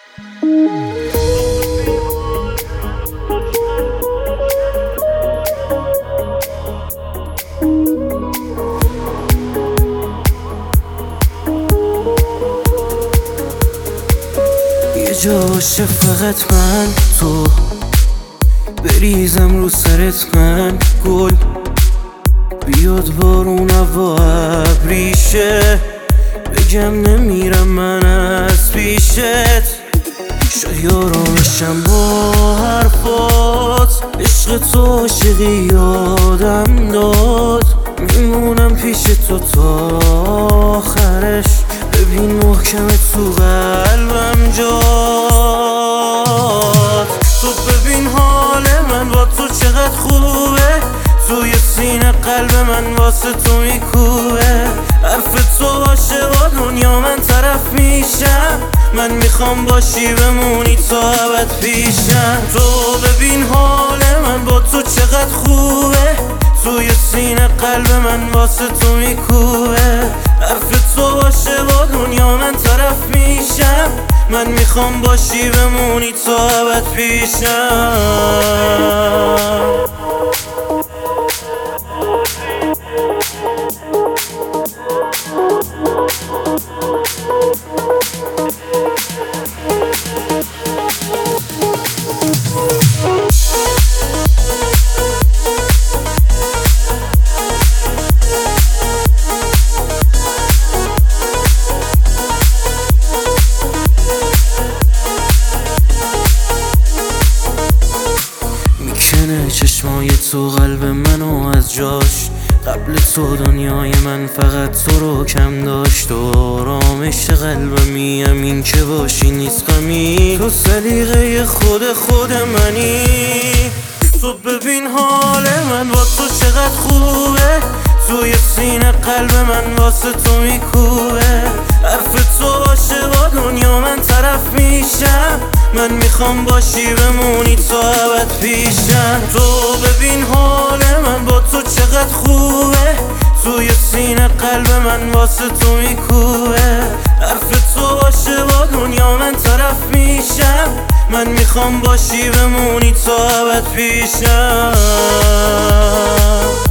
یه جا باشه فقط من تو، بریزم رو سرت من گل، بیاد بارون هوا ابریشه، بگم نمیرم من از پیشت. شاید آرامشم با حرفات، عشق تو عاشقی یادم داد، میمونم پیش تو تا آخرش، ببین محکمه تو قلبم جاد. تو ببین حال من با تو چقدر خوبه، توی سینه قلب من واسه تو میکوبه، حرف تو باشه با دنیا من طرف میشم، من میخوام باشی بمونی تا ابد پیشم. تو ببین حال من با تو چقدر خوبه، توی سینه قلب من واسه تو میکوبه، حرف تو باشه با دنیا من طرف میشم، من میخوام باشی بمونی تا ابد پیشم. میکنه چشمای تو قلب منو از جاش، قبل تو دنیای من فقط تو رو کم داشت، و آرامش قلبمی همین که باشی نیست غمی، تو سلیقه خود منی. تو ببین حال من با تو چقدر خوبه، توی سینه قلب من واسه تو میکوبه، حرف تو باشه با دنیا من طرف میشم، من میخوام باشی بمونی تا ابد پیشم. تو ببین حال من با تو چقدر خوبه، توی سینه قلب من واسه تو میکوبه، حرف تو باشه با دنیا من طرف میشم، من میخوام باشی بمونی تا ابد پیشم.